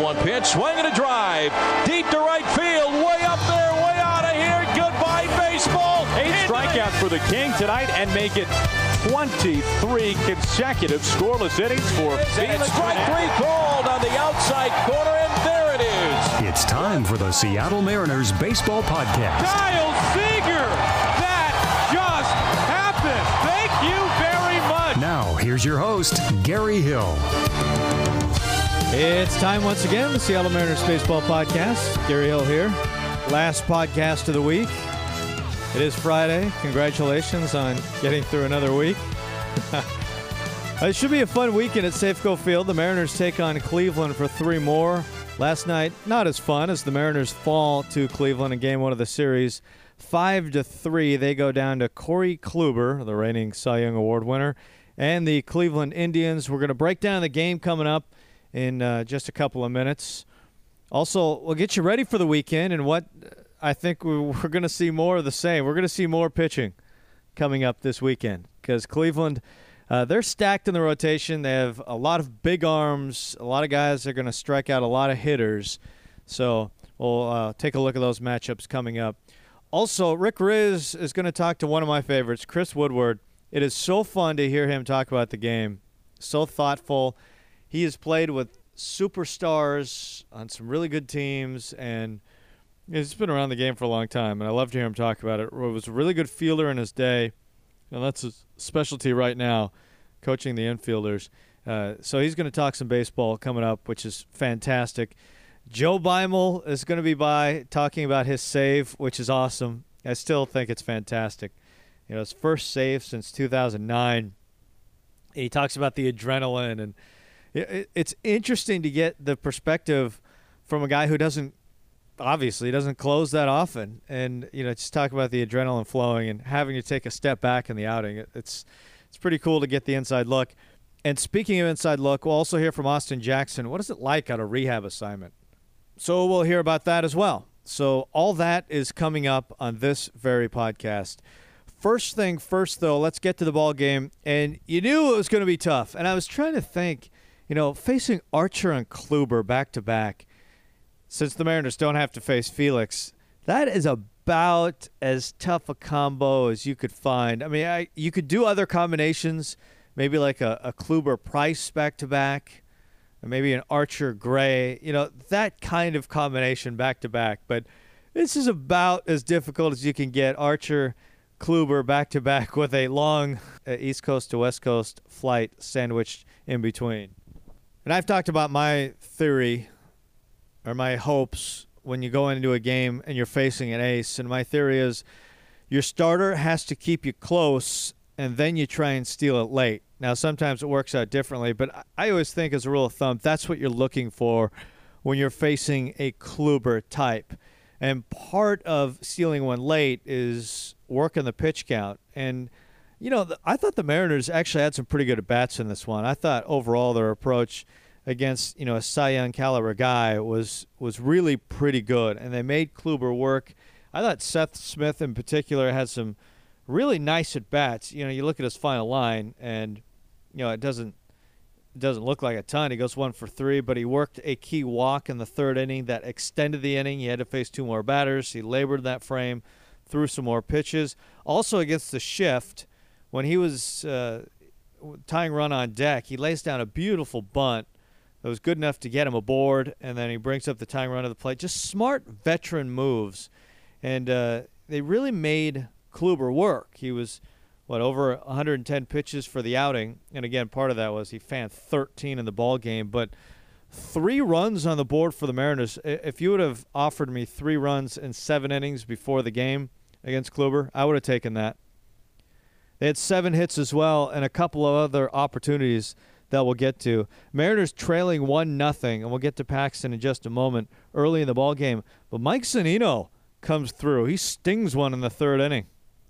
1 pitch, swing and a drive, deep to right field, way up there, way out of here. Goodbye, baseball. 8 strikeouts for the King tonight and make it 23 consecutive scoreless innings for Felix. Strike 3 called on the outside corner, and there it is. It's time for the Seattle Mariners Baseball Podcast. Kyle Seager! That just happened! Thank you very much! Now, here's your host, Gary Hill. It's time once again, the Seattle Mariners Baseball Podcast. Gary Hill here. Last podcast of the week. It is Friday. Congratulations on getting through another week. It should be a fun weekend at Safeco Field. The Mariners take on Cleveland for 3 more. Last night, not as fun as the Mariners fall to Cleveland in Game 1 of the series. 5-3, they go down to Corey Kluber, the reigning Cy Young Award winner, and the Cleveland Indians. We're going to break down the game coming up in just a couple of minutes. Also, we'll get you ready for the weekend and what I think we're going to see more of the same. We're going to see more pitching coming up this weekend because Cleveland, they're stacked in the rotation. They have a lot of big arms, a lot of guys that are going to strike out a lot of hitters. So we'll take a look at those matchups coming up. Also, Rick Riz is going to talk to one of my favorites, Chris Woodward. It is so fun to hear him talk about the game. So thoughtful. He has played with superstars on some really good teams, and he's been around the game for a long time, and I love to hear him talk about it. He was a really good fielder in his day, and that's his specialty right now, coaching the infielders. So he's going to talk some baseball coming up, which is fantastic. Joe Beimel is going to be by talking about his save, which is awesome. I still think it's fantastic. You know, his first save since 2009. He talks about the adrenaline, and it's interesting to get the perspective from a guy who doesn't close that often, and just talk about the adrenaline flowing and having to take a step back in the outing. It's pretty cool to get the inside look. And speaking of inside look, we'll also hear from Austin Jackson. What is it like on a rehab assignment? So we'll hear about that as well. So all that is coming up on this very podcast. First thing first, though, let's get to the ball game. And you knew it was going to be tough. And I was trying to think, facing Archer and Kluber back-to-back, since the Mariners don't have to face Felix, that is about as tough a combo as you could find. I mean, you could do other combinations, maybe like a Kluber-Price back-to-back, or maybe an Archer-Gray, that kind of combination back-to-back. But this is about as difficult as you can get. Archer-Kluber back-to-back with a long East Coast to West Coast flight sandwiched in between. And I've talked about my theory or my hopes when you go into a game and you're facing an ace. And my theory is your starter has to keep you close, and then you try and steal it late. Now, sometimes it works out differently, but I always think as a rule of thumb, that's what you're looking for when you're facing a Kluber type. And part of stealing one late is working the pitch count. And, I thought the Mariners actually had some pretty good at-bats in this one. I thought overall their approach against, a Cy Young caliber guy was really pretty good, and they made Kluber work. I thought Seth Smith in particular had some really nice at-bats. You look at his final line, and, it doesn't look like a ton. He goes 1 for 3, but he worked a key walk in the 3rd inning that extended the inning. He had to face 2 more batters. He labored that frame, threw some more pitches. Also against the shift, when he was tying run on deck, he lays down a beautiful bunt that was good enough to get him aboard, and then he brings up the tying run to the plate. Just smart veteran moves. And they really made Kluber work. He was, over 110 pitches for the outing. And, again, part of that was he fanned 13 in the ball game. But 3 runs on the board for the Mariners. If you would have offered me 3 runs in 7 innings before the game against Kluber, I would have taken that. They had 7 hits as well and a couple of other opportunities that we'll get to. Mariners trailing 1-0, and we'll get to Paxton in just a moment, early in the ball game. But Mike Zunino comes through. He stings one in the 3rd inning.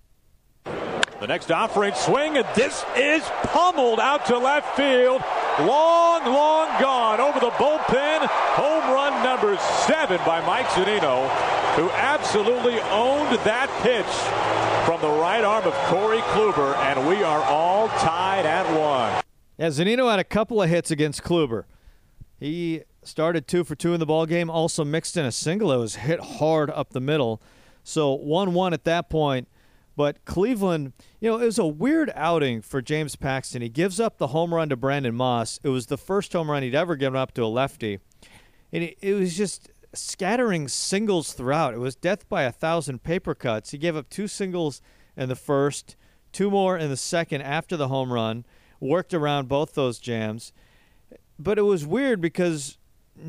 The next offering swing, and this is pummeled out to left field. Long gone over the bullpen. Home run number 7 by Mike Zunino, who absolutely owned that pitch from the right arm of Corey Kluber, and we are all tied at 1. Yeah, Zunino had a couple of hits against Kluber. He started 2 for 2 in the ballgame, also mixed in a single that was hit hard up the middle. So 1-1 at that point. But Cleveland, it was a weird outing for James Paxton. He gives up the home run to Brandon Moss. It was the first home run he'd ever given up to a lefty. And it was just scattering singles throughout. It was death by 1,000 paper cuts. He gave up 2 singles in the first, 2 more in the second after the home run, worked around both those jams. But it was weird because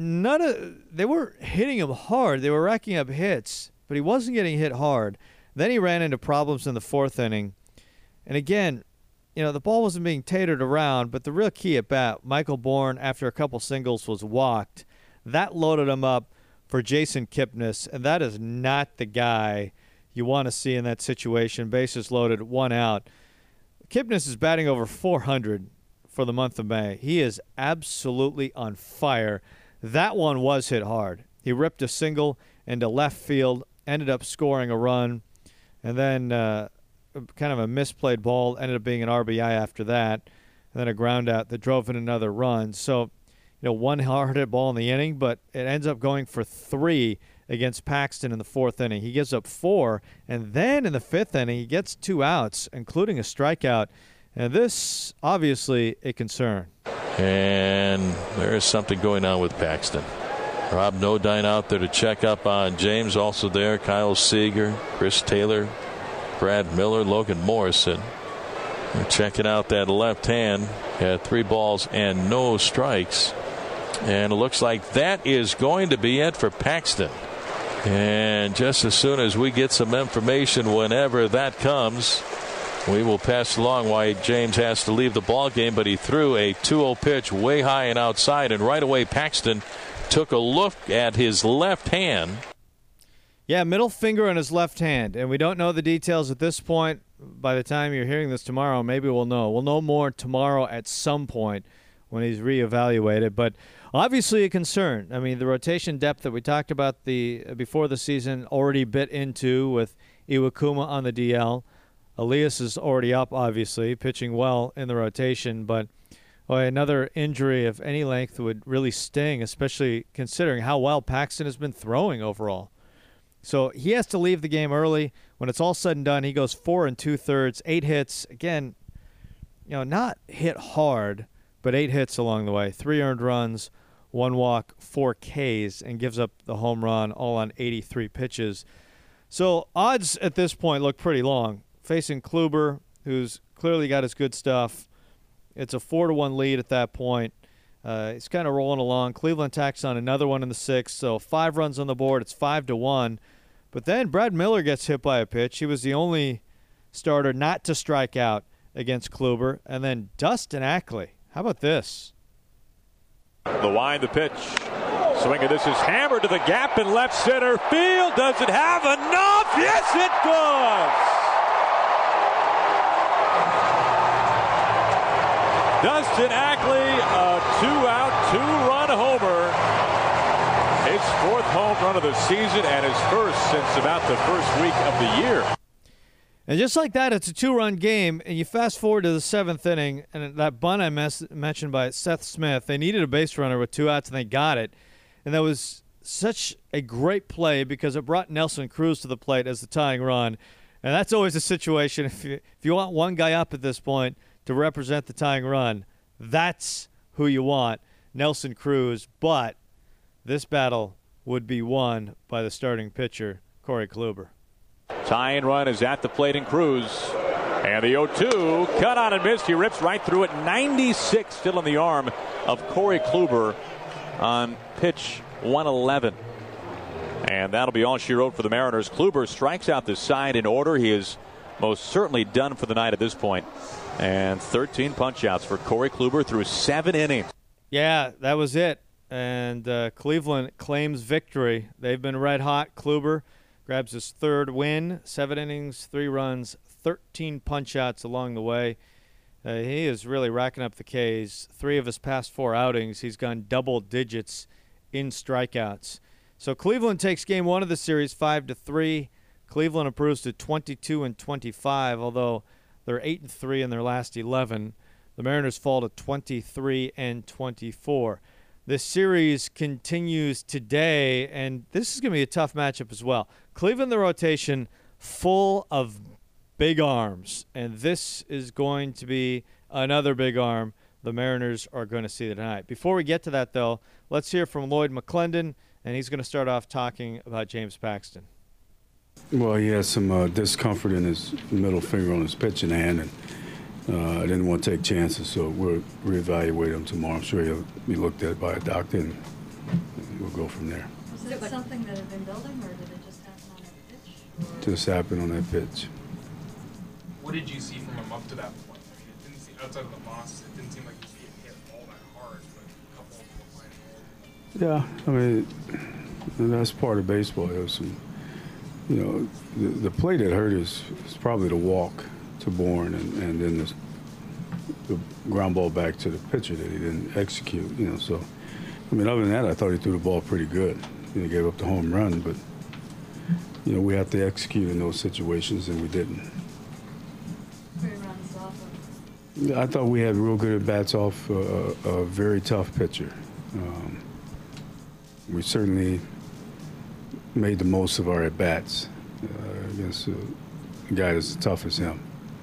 they were hitting him hard. They were racking up hits, but he wasn't getting hit hard. Then he ran into problems in the 4th inning. And again, the ball wasn't being tatered around, but the real key at bat, Michael Bourne, after a couple singles, was walked. That loaded him up for Jason Kipnis, and that is not the guy you want to see in that situation. Bases loaded, 1 out. Kipnis is batting over 400 for the month of May. He is absolutely on fire. That one was hit hard. He ripped a single into left field, ended up scoring a run. And then kind of a misplayed ball ended up being an RBI after that. And then a ground out that drove in another run. So, one hard hit ball in the inning, but it ends up going for 3 against Paxton in the 4th inning. He gives up 4. And then in the 5th inning, he gets 2 outs, including a strikeout. And this, obviously, a concern. And there is something going on with Paxton. Rob Nodine out there to check up on James. Also there, Kyle Seager, Chris Taylor, Brad Miller, Logan Morrison. They're checking out that left hand. Had 3 balls and no strikes. And it looks like that is going to be it for Paxton. And just as soon as we get some information, whenever that comes, we will pass along why James has to leave the ball game. But he threw a 2-0 pitch way high and outside, and right away Paxton took a look at his left hand. Yeah, middle finger on his left hand. And we don't know the details at this point. By the time you're hearing this tomorrow, maybe we'll know. We'll know more tomorrow at some point when he's reevaluated. But obviously a concern. I mean, the rotation depth that we talked about before the season already bit into with Iwakuma on the DL. Elias is already up, obviously, pitching well in the rotation. But another injury of any length would really sting, especially considering how well Paxton has been throwing overall. So he has to leave the game early. When it's all said and done, he goes 4 2/3, 8 hits. Again, not hit hard, but 8 hits along the way. 3 earned runs, 1 walk, 4 Ks, and gives up the home run all on 83 pitches. So odds at this point look pretty long. Facing Kluber, who's clearly got his good stuff. It's a 4-1 lead at that point. He's kind of rolling along. Cleveland tacks on another one in the 6th, so 5 runs on the board. It's 5-1. But then Brad Miller gets hit by a pitch. He was the only starter not to strike out against Kluber. And then Dustin Ackley. How about this? The wind, the pitch. Swing of this is hammered to the gap in left center field. Does it have enough? Yes, it does. Dustin Ackley, a 2-out, 2-run homer. His 4th home run of the season and his first since about the first week of the year. And just like that, it's a 2-run game, and you fast forward to the 7th inning, and that bunt I mentioned by Seth Smith, they needed a base runner with 2 outs, and they got it. And that was such a great play because it brought Nelson Cruz to the plate as the tying run. And that's always a situation. If you want one guy up at this point to represent the tying run, that's who you want, Nelson Cruz. But this battle would be won by the starting pitcher, Corey Kluber. Tying run is at the plate in Cruz. And the 0-2, cut on and missed. He rips right through it. 96 still in the arm of Corey Kluber on pitch 111. And that'll be all she wrote for the Mariners. Kluber strikes out the side in order. He is most certainly done for the night at this point. And 13 punch-outs for Corey Kluber through 7 innings. Yeah, that was it. And Cleveland claims victory. They've been red hot. Kluber grabs his 3rd win, 7 innings, 3 runs, 13 punch-outs along the way. He is really racking up the Ks. 3 of his past 4 outings, he's gone double digits in strikeouts. So Cleveland takes game 1 of the series 5-3. Cleveland improves to 22-25, although they're 8-3 in their last 11. The Mariners fall to 23-24. The series continues today, and this is going to be a tough matchup as well. Cleveland, the rotation, full of big arms, and this is going to be another big arm the Mariners are going to see tonight. Before we get to that, though, let's hear from Lloyd McClendon, and he's going to start off talking about James Paxton. Well, he has some discomfort in his middle finger on his pitching hand, and I didn't want to take chances, so we'll reevaluate him tomorrow. I'm sure he'll be looked at by a doctor, and we'll go from there. Was it something that had been building, or did it just happen on that pitch? Or? Just happened on that pitch. What did you see from him up to that point? I mean, it didn't seem, outside of the box, it didn't seem like he was getting hit all that hard, but a couple of them were flying. Yeah, I mean, that's part of baseball. There was some, the play that hurt is probably the walk to Bourne, and then the ground ball back to the pitcher that he didn't execute. So I mean, other than that, I thought he threw the ball pretty good. He gave up the home run, but we have to execute in those situations, and we didn't. 3 runs off of. Yeah, I thought we had real good at bats off a very tough pitcher. We certainly made the most of our at bats against a guy that's as tough as him.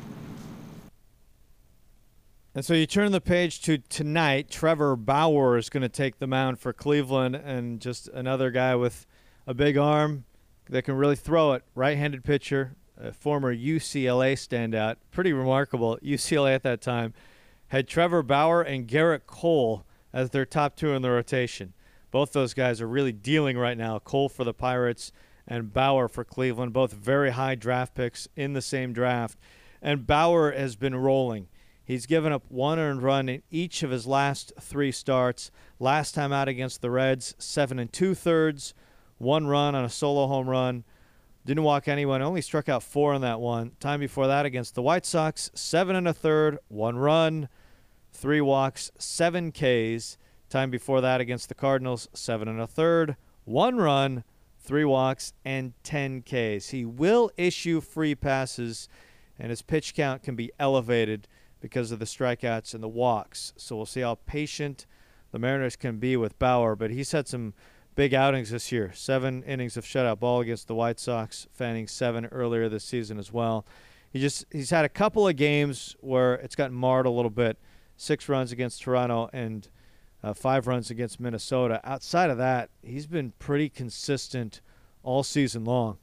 And so you turn the page to tonight. Trevor Bauer is going to take the mound for Cleveland, and just another guy with a big arm that can really throw it. Right-handed pitcher, a former UCLA standout. Pretty remarkable. UCLA at that time had Trevor Bauer and Garrett Cole as their top 2 in the rotation. Both those guys are really dealing right now. Cole for the Pirates and Bauer for Cleveland, both very high draft picks in the same draft. And Bauer has been rolling. He's given up 1 earned run in each of his last 3 starts. Last time out against the Reds, 7 2/3, 1 run on a solo home run. Didn't walk anyone, only struck out 4 in that one. Time before that against the White Sox, 7 1/3, 1 run, 3 walks, 7 Ks. Time before that against the Cardinals, 7 1/3, 1 run, 3 walks, and 10 Ks. He will issue free passes, and his pitch count can be elevated because of the strikeouts and the walks. So we'll see how patient the Mariners can be with Bauer. But he's had some big outings this year. 7 innings of shutout ball against the White Sox, fanning 7 earlier this season as well. He's had a couple of games where it's gotten marred a little bit. 6 runs against Toronto and 5 runs against Minnesota. Outside of that, he's been pretty consistent all season long.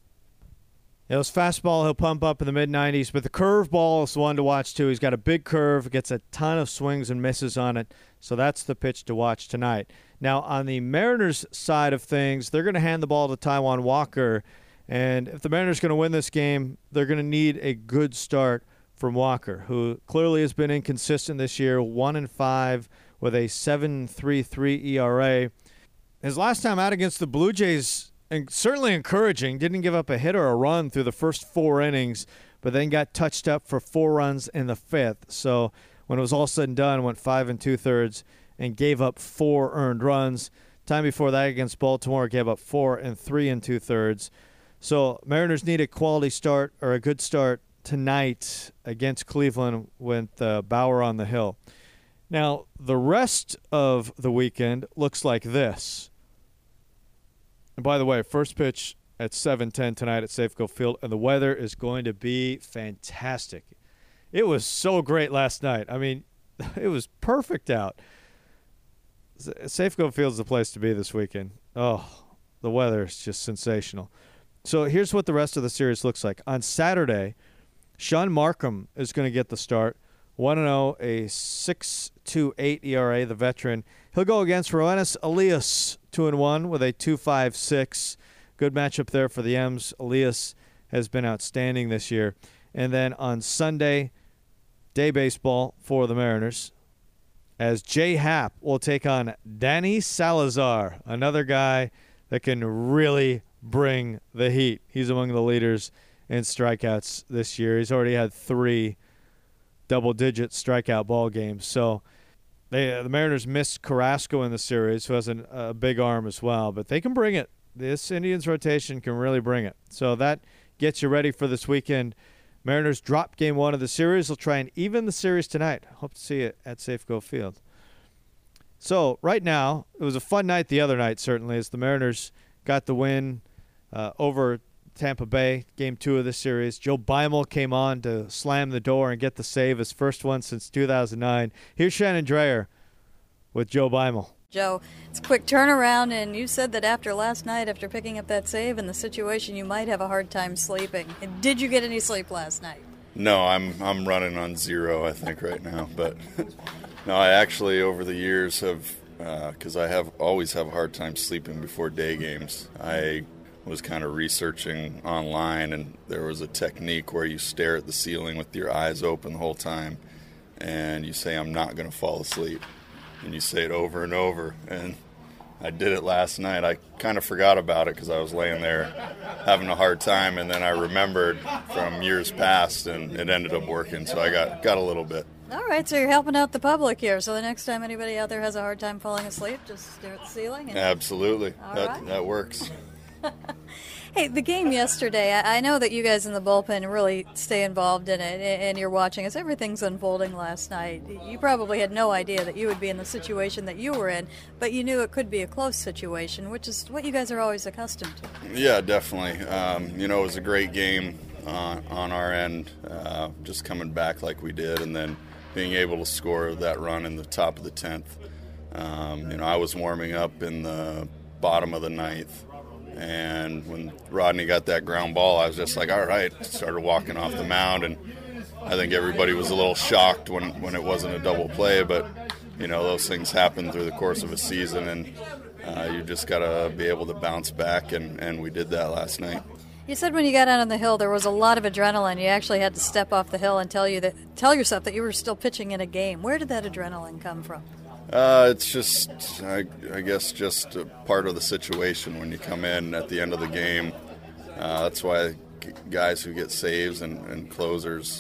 His fastball, he'll pump up in the mid-90s, but the curveball is the one to watch, too. He's got a big curve, gets a ton of swings and misses on it, so that's the pitch to watch tonight. Now, on the Mariners side of things, they're going to hand the ball to Taijuan Walker, and if the Mariners are going to win this game, they're going to need a good start from Walker, who clearly has been inconsistent this year, 1-5 with a 7.33 ERA. His last time out against the Blue Jays, and certainly encouraging, didn't give up a hit or a run through the first 4 innings, but then got touched up for 4 runs in the 5th. So when it was all said and done, went 5 2/3 and gave up 4 earned runs. Time before that against Baltimore, gave up 4 and 3 2/3. So Mariners need a quality start or a good start tonight against Cleveland with Bauer on the hill. Now, the rest of the weekend looks like this. And by the way, first pitch at 7:10 tonight at Safeco Field, and the weather is going to be fantastic. It was so great last night. I mean, it was perfect out. Safeco Field's the place to be this weekend. Oh, the weather is just sensational. So here's what the rest of the series looks like. On Saturday, Sean Markham is going to get the start. 1-0, a 6.28 ERA, the veteran. He'll go against Roenis Elias, 2-1 with a 2.56. Good matchup there for the M's. Elias has been outstanding this year. And then on Sunday, day baseball for the Mariners, as Jay Happ will take on Danny Salazar, another guy that can really bring the heat. He's among the leaders in strikeouts this year. He's already had 3 double-digit strikeout ball games. So the Mariners missed Carrasco in the series, who has a big arm as well. But they can bring it. This Indians rotation can really bring it. So that gets you ready for this weekend. Mariners drop game 1 of the series. They'll try and even the series tonight. Hope to see it at Safeco Field. So right now, it was a fun night the other night, certainly, as the Mariners got the win over Tampa Bay, Game 2 of the series. Joe Beimel came on to slam the door and get the save, his first one since 2009. Here's Shannon Dreyer with Joe Beimel. Joe, it's a quick turnaround, and you said that after last night, after picking up that save and the situation, you might have a hard time sleeping. Did you get any sleep last night? No, I'm running on 0, I think, right now. But no, I actually, over the years, have, because I always have a hard time sleeping before day games, I was kind of researching online, and there was a technique where you stare at the ceiling with your eyes open the whole time, and you say, I'm not going to fall asleep. And you say it over and over. And I did it last night. I kind of forgot about it because I was laying there having a hard time, and then I remembered from years past, and it ended up working. So I got a little bit. All right, so you're helping out the public here. So the next time anybody out there has a hard time falling asleep, just stare at the ceiling. Absolutely. Right. That works. Hey, the game yesterday, I know that you guys in the bullpen really stay involved in it, and you're watching as everything's unfolding last night. You probably had no idea that you would be in the situation that you were in, but you knew it could be a close situation, which is what you guys are always accustomed to. Yeah, definitely. It was a great game on our end, just coming back like we did, and then being able to score that run in the top of the 10th. I was warming up in the bottom of the 9th. And when Rodney got that ground ball, I was just like, all right, started walking off the mound. And I think everybody was a little shocked when it wasn't a double play. But, those things happen through the course of a season. And you just got to be able to bounce back. And we did that last night. You said when you got out on the hill there was a lot of adrenaline. You actually had to step off the hill and tell yourself that you were still pitching in a game. Where did that adrenaline come from? It's just, I guess, just a part of the situation when you come in at the end of the game. That's why guys who get saves and closers,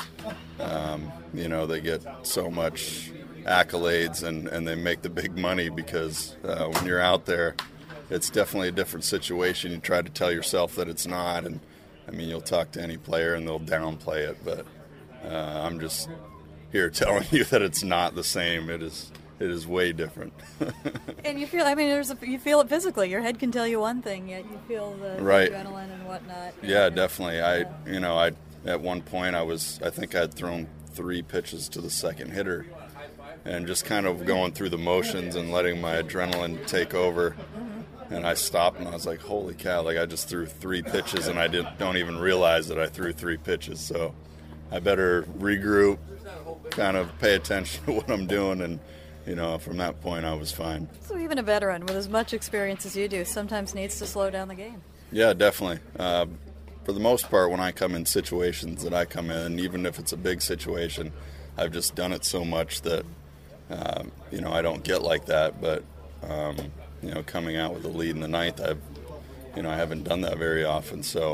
they get so much accolades and they make the big money because when you're out there, it's definitely a different situation. You try to tell yourself that it's not, and you'll talk to any player and they'll downplay it, but I'm just here telling you that it's not the same. It is way different. And you feel, you feel it physically. Your head can tell you one thing, yet you feel the adrenaline and whatnot. Yeah, definitely. I at one point I think I had thrown 3 pitches to the second hitter, and just kind of going through the motions and letting my adrenaline take over. And I stopped and I was like, holy cow, I just threw 3 pitches and I don't even realize that I threw 3 pitches. So I better regroup, kind of pay attention to what I'm doing, and from that point, I was fine. So even a veteran with as much experience as you do sometimes needs to slow down the game. Yeah, definitely. For the most part, when I come in situations that I come in, even if it's a big situation, I've just done it so much that, I don't get like that. But, coming out with a lead in the 9th, I haven't done that very often. So,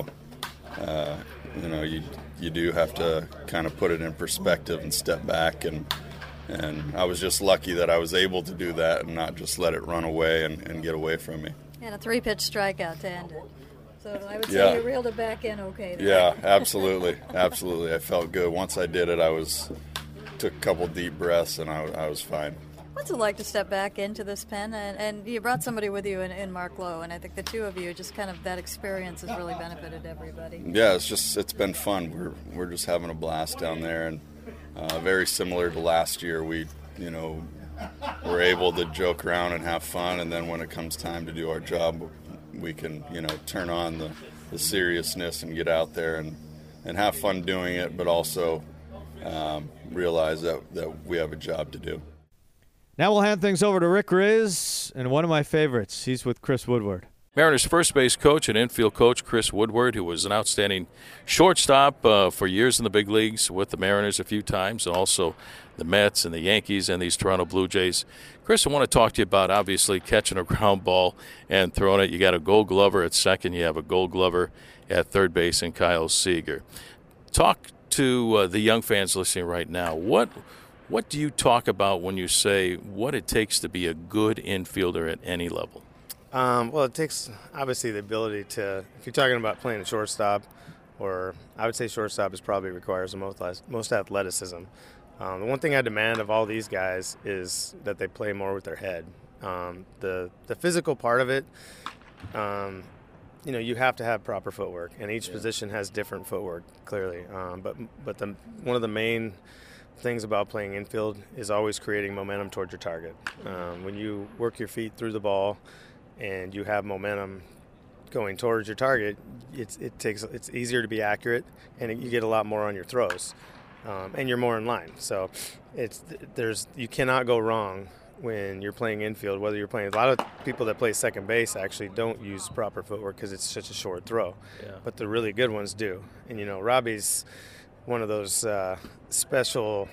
you do have to kind of put it in perspective and step back, and I was just lucky that I was able to do that and not just let it run away and get away from me. And a 3-pitch strikeout to end it. So I would say you reeled it back in okay there. Yeah, absolutely. Absolutely. I felt good. Once I did it, took a couple deep breaths and I was fine. What's it like to step back into this pen? And you brought somebody with you in Mark Lowe, and I think the two of you, just kind of that experience has really benefited everybody. Yeah, it's been fun. We're just having a blast down there, and very similar to last year. We're able to joke around and have fun, and then when it comes time to do our job, we can, turn on the seriousness and get out there and have fun doing it, but also realize that we have a job to do. Now we'll hand things over to Rick Riz, and one of my favorites. He's with Chris Woodward. Mariners first base coach and infield coach Chris Woodward, who was an outstanding shortstop for years in the big leagues with the Mariners a few times, and also the Mets and the Yankees and these Toronto Blue Jays. Chris, I want to talk to you about obviously catching a ground ball and throwing it. You got a Gold Glover at second. You have a Gold Glover at third base in Kyle Seager. Talk to the young fans listening right now. What do you talk about when you say what it takes to be a good infielder at any level? Well, it takes, obviously, the ability to, if you're talking about playing a shortstop, or I would say shortstop probably requires the most athleticism. The one thing I demand of all these guys is that they play more with their head. The physical part of it, you have to have proper footwork, and each position has different footwork, clearly. But one of the main things about playing infield is always creating momentum towards your target. When you work your feet through the ball and you have momentum going towards your target, it's easier to be accurate, and you get a lot more on your throws, and you're more in line. So you cannot go wrong when you're playing infield. Whether you're playing, a lot of people that play second base actually don't use proper footwork because it's such a short throw, but the really good ones do. And Robbie's one of those special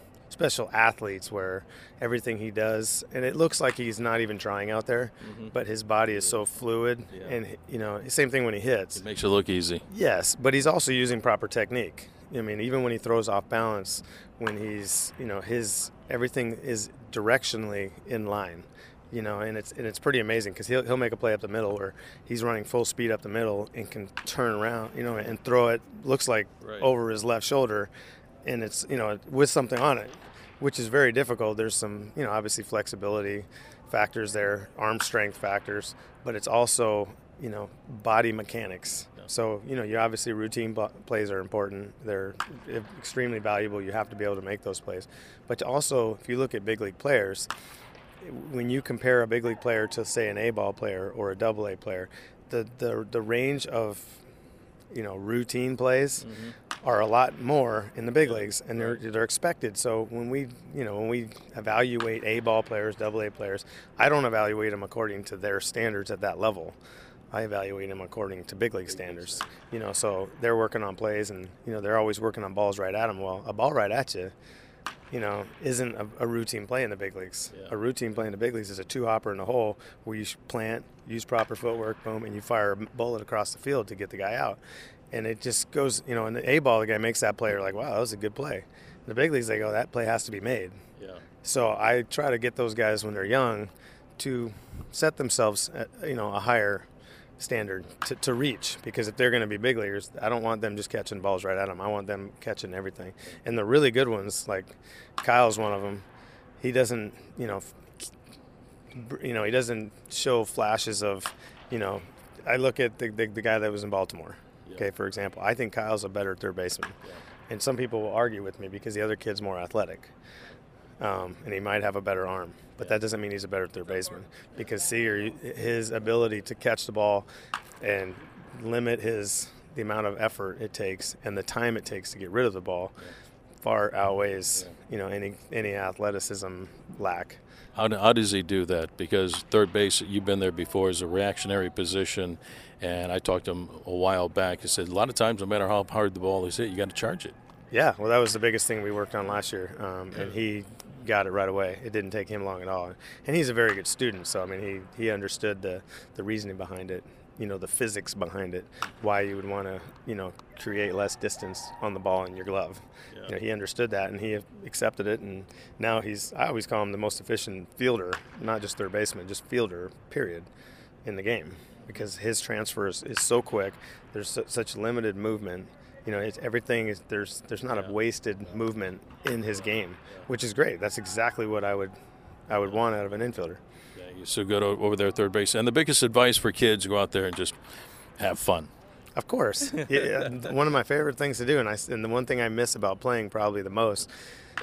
athletes where everything he does, and it looks like he's not even trying out there, but his body is so fluid, and same thing when he hits. It makes it look easy. Yes, but he's also using proper technique. I mean, even when he throws off balance, when he's, his everything is directionally in line, and it's pretty amazing because he'll make a play up the middle where he's running full speed up the middle and can turn around, and throw it, looks like over his left shoulder, and it's, with something on it, which is very difficult. There's some, obviously flexibility factors there, arm strength factors, but it's also, body mechanics. So, you obviously routine plays are important. They're extremely valuable. You have to be able to make those plays. But also, if you look at big league players, when you compare a big league player to, say, an A-ball player or a AA player, the range of, routine plays are a lot more in the big leagues, and they're expected. So when we evaluate A-ball players, AA players, I don't evaluate them according to their standards at that level. I evaluate them according to big league standards. So they're working on plays, and they're always working on balls right at them. Well, a ball right at you, isn't a routine play in the big leagues. A routine play in the big leagues is a two-hopper in the hole where you plant, use proper footwork, boom, and you fire a bullet across the field to get the guy out. And it just goes, in the A-ball, the guy makes that play, you're like, wow, that was a good play. In the big leagues, they go, that play has to be made. So I try to get those guys when they're young to set themselves at, a higher standard to reach, because if they're going to be big leaguers, I don't want them just catching balls right at them. I want them catching everything. And the really good ones, like Kyle's one of them, he doesn't, he doesn't show flashes of, I look at the guy that was in Baltimore, okay, for example. I think Kyle's a better third baseman. And some people will argue with me because the other kid's more athletic. And he might have a better arm, but that doesn't mean he's a better third baseman, because Seager, his ability to catch the ball and limit the amount of effort it takes and the time it takes to get rid of the ball far outweighs any athleticism lack. How does he do that? Because third base, you've been there before, is a reactionary position, and I talked to him a while back. He said a lot of times, no matter how hard the ball is hit, you got to charge it. Yeah, well, that was the biggest thing we worked on last year, and he got it right away. It didn't take him long at all. And he's a very good student, so, I mean, he understood the reasoning behind it, the physics behind it, why you would want to, create less distance on the ball in your glove. Yeah. He understood that, and he accepted it, and now I always call him the most efficient fielder, not just third baseman, just fielder, period, in the game, because his transfer is so quick. There's such limited movement. Everything is there's not a wasted movement in his game, which is great. That's exactly what I would want out of an infielder. Yeah, you're so good over there at third base. And the biggest advice for kids: go out there and just have fun. Of course, one of my favorite things to do, and the one thing I miss about playing probably the most,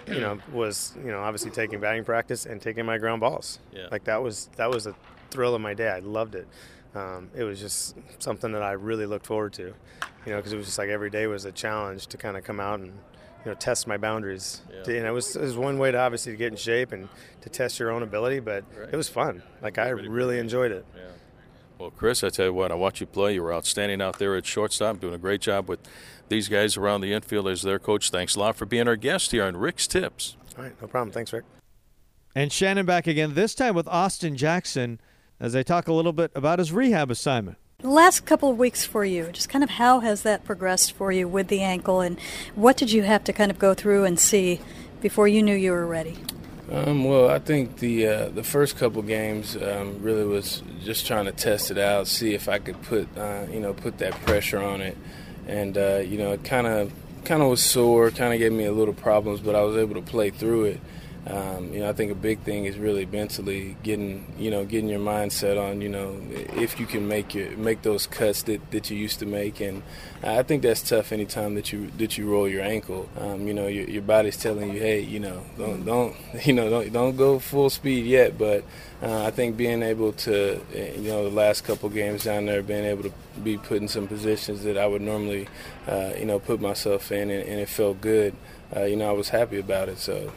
was obviously taking batting practice and taking my ground balls. Yeah. Like that was a thrill of my day. I loved it. It was just something that I really looked forward to, because it was just like every day was a challenge to kind of come out and, test my boundaries. Yeah. It was one way to obviously get in shape and to test your own ability, but it was fun. Like I really enjoyed it. Yeah. Well, Chris, I tell you what, I watched you play. You were outstanding out there at shortstop, doing a great job with these guys around the infield as their coach. Thanks a lot for being our guest here on Rick's Tips. All right, no problem. Thanks, Rick. And Shannon back again, this time with Austin Jackson, as they talk a little bit about his rehab assignment. The last couple of weeks for you, just kind of how has that progressed for you with the ankle, and what did you have to kind of go through and see before you knew you were ready? Well, I think the first couple games really was just trying to test it out, see if I could put that pressure on it, and it kind of kind of was sore, kind of gave me a little problems, but I was able to play through it. I think a big thing is really mentally getting your mindset on, if you can make those cuts that you used to make. And I think that's tough anytime that you roll your ankle. Your body's telling you, hey, don't go full speed yet. But I think being able to, the last couple games down there, being able to be put in some positions that I would normally, put myself in, and it felt good. I was happy about it. So,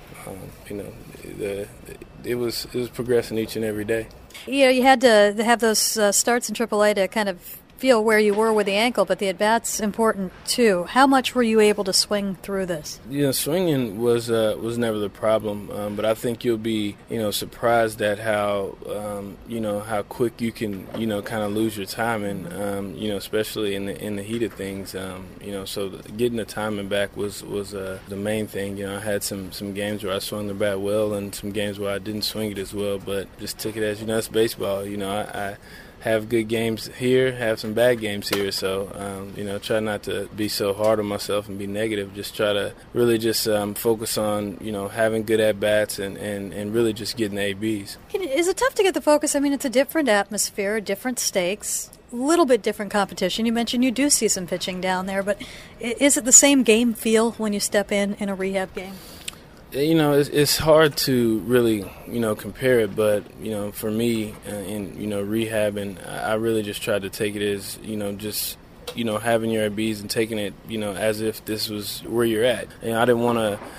it was progressing each and every day. You had to have those starts in AAA to kind of feel where you were with the ankle, but the at-bat's important too. How much were you able to swing through this? Swinging was never the problem, but I think you'll be, surprised at how, how quick you can, kind of lose your timing, especially in the heat of things. So getting the timing back was the main thing. I had some games where I swung the bat well and some games where I didn't swing it as well, but just took it as, it's baseball. I have good games here, have some bad games here. So, try not to be so hard on myself and be negative. Just try to really just focus on, having good at-bats and really just getting the ABs. Is it tough to get the focus? I mean, it's a different atmosphere, different stakes, a little bit different competition. You mentioned you do see some pitching down there, but is it the same game feel when you step in a rehab game? It's hard to really, compare it, but, for me in, rehab, and I really just tried to take it as, just, having your ABs and taking it, as if this was where you're at. And I didn't want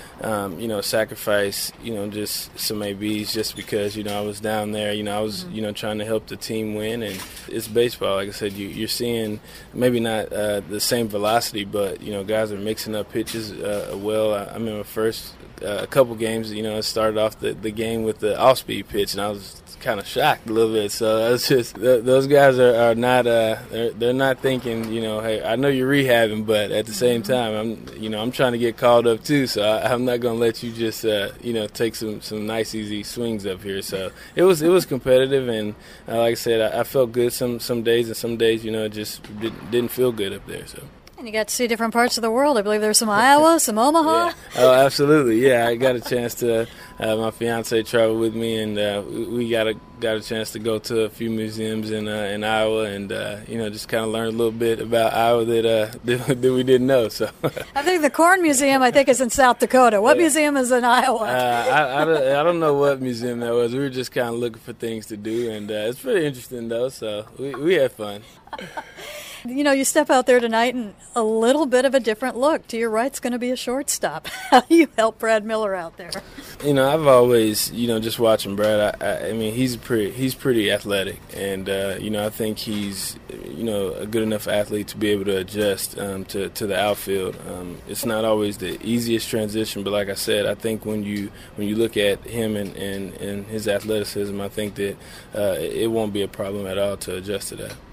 to, sacrifice, just some ABs just because, I was down there, I was, trying to help the team win. And it's baseball. Like I said, you're seeing maybe not the same velocity, but, guys are mixing up pitches well. I remember first a couple games, it started off the game with the off-speed pitch, and I was kind of shocked a little bit. So it's just those guys are not they're not thinking, hey, I know you're rehabbing, but at the same time, I'm trying to get called up too. So I'm not gonna let you just take some nice easy swings up here. So it was competitive, and like I said, I felt good some days, and some days it just didn't feel good up there. So. And you got to see different parts of the world. I believe there's some Iowa, some Omaha. Yeah. Oh, absolutely. Yeah, I got a chance to my fiance traveled with me, and we got a chance to go to a few museums in Iowa, and just kind of learn a little bit about Iowa that we didn't know. So I think the Corn Museum is in South Dakota. What museum is in Iowa? I don't know what museum that was. We were just kind of looking for things to do, and it's pretty interesting though. So we had fun. You step out there tonight and a little bit of a different look. To your right's going to be a shortstop. How do you help Brad Miller out there? I've always, just watching Brad, I mean, he's pretty athletic. And, I think he's, a good enough athlete to be able to adjust to the outfield. It's not always the easiest transition, but like I said, I think when you look at him and his athleticism, I think that it won't be a problem at all to adjust to that.